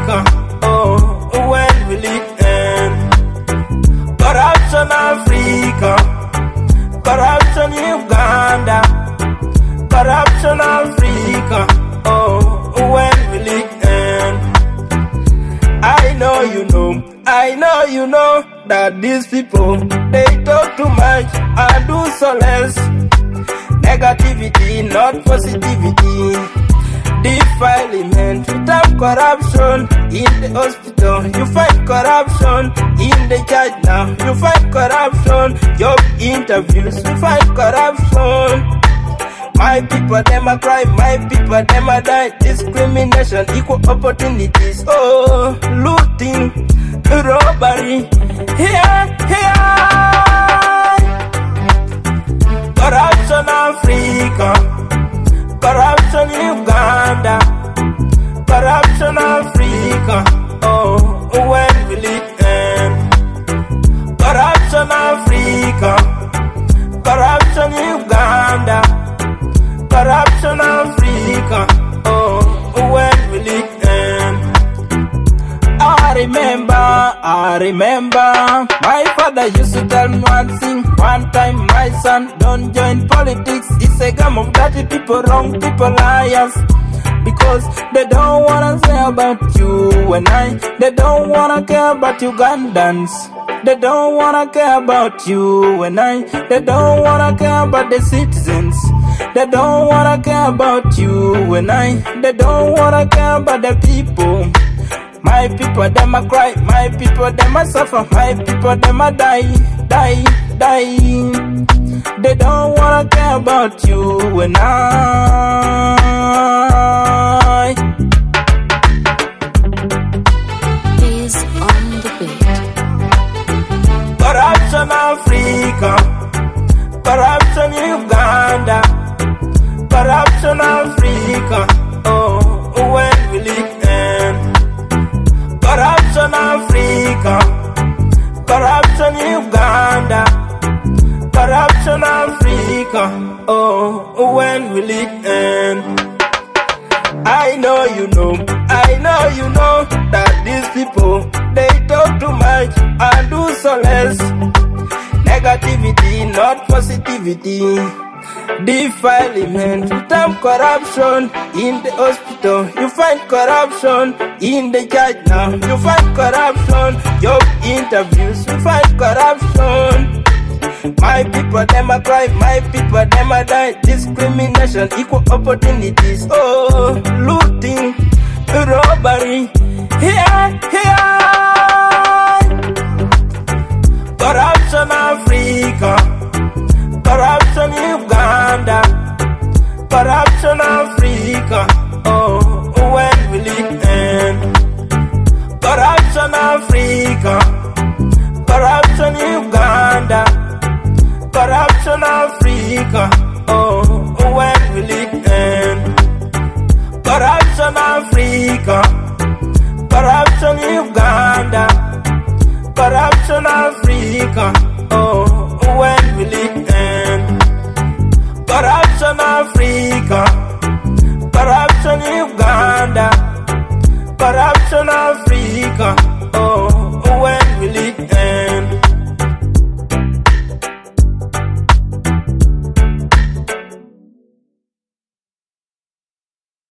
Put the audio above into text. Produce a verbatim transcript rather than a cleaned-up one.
Africa? Oh, when will it end? Corruption Africa, corruption Uganda, corruption Africa. Oh, when will it end? I know you know, I know you know that these people, they talk too much and do so less. Negativity, not positivity. Defilement, without corruption in the hospital. You find corruption in the church now. You find corruption, job interviews. You find corruption. My people, them a cry. My people, them a die. Discrimination, equal opportunities. Oh, looting, robbery. Here, here. Corruption Africa. Corruption Uganda, corruption Africa. Oh, when will it end? Corruption Africa, corruption Uganda, corruption Africa. Oh, when will it end? I remember, I remember, my father used to tell me one thing. One time, my son, don't join politics. It's a game of dirty people, wrong people, liars. Because they don't wanna say about you and I. They don't wanna care about Ugandans. They don't wanna care about you and I. They don't wanna care about the citizens. They don't wanna care about you and I. They don't wanna care about the people. My people, them a cry. My people, them a suffer. My people, them a die, die, die. They don't wanna care about you and I. He's on the beat. Corruption Africa, corruption Uganda, corruption Africa. Oh, when will it end? Corruption Africa, corruption Uganda, corruption Africa. Oh, when will it end? I know you know, I know you know that these people, they talk too much and do so less. Negativity, not positivity. Defilement, without corruption in the hospital. You find corruption in the church now. You find corruption, job interviews. You find corruption. My people, them a cry. My people, them a die. Discrimination, equal opportunities. Oh, looting, robbery. Here, here. Corruption Africa, corruption Uganda, corruption Africa. Oh, when will it end? Corruption Africa, corruption Uganda, corruption Africa. Oh, when will it end? Corruption Africa, corruption Uganda, corruption Africa. Oh, when will it end? Corruption Africa, corruption Uganda, corruption Africa.